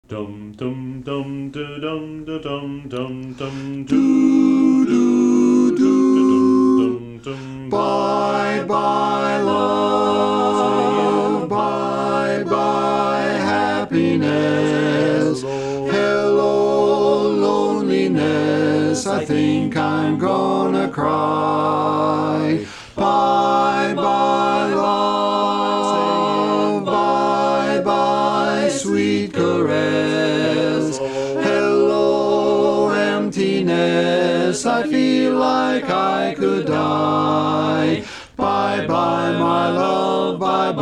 Dum dum dum dum dum dum dum dum Do, do, dum dum. Bye bye love, bye bye happiness. Hello loneliness, I think I'm gonna cry. Bye bye love, bye bye sweet caress. Hello emptiness, I feel like I could die. Bye bye my love, bye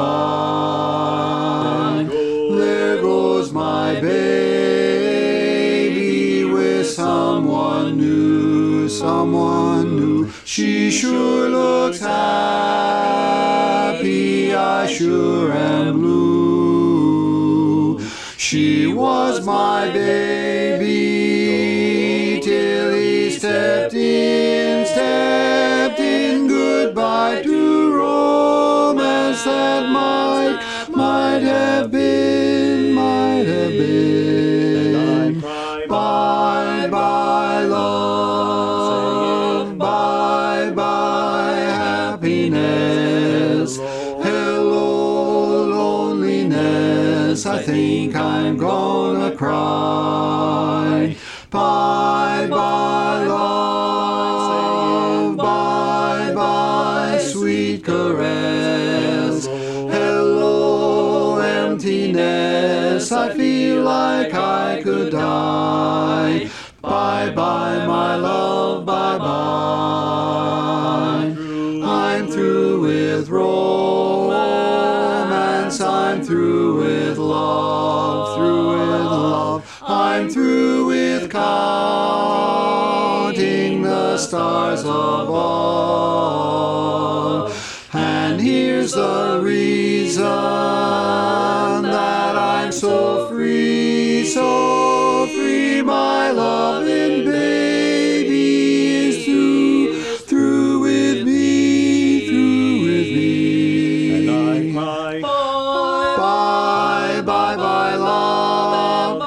bye. There goes my baby with someone new, someone new. She sure looks happy, I sure am blue. She was my baby till he stepped in. Goodbye to romance that might have been, Bye bye love, bye bye happiness. Hello loneliness, I think I'm gonna cry. Bye bye love, bye bye sweet caress. Hello emptiness, I feel like I could die. Bye bye my love, bye bye. I'm through with romance, I'm through with love, I'm through with counting the stars above. And here's the reason that I'm so free, my loving baby is through with me. And I cry. Bye bye bye love,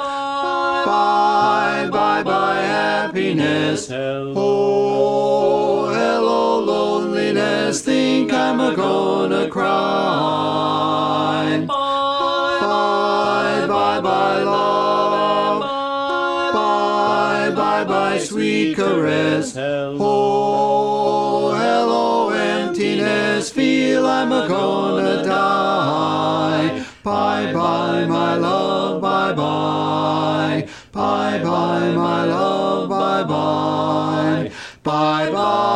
bye bye happiness. Oh, hello loneliness, think I'm gonna cry. Bye bye love, bye bye sweet caress. Oh, hello emptiness, feel I'm gonna die. Bye bye my love, bye bye. Bye bye my love, bye bye. Bye bye.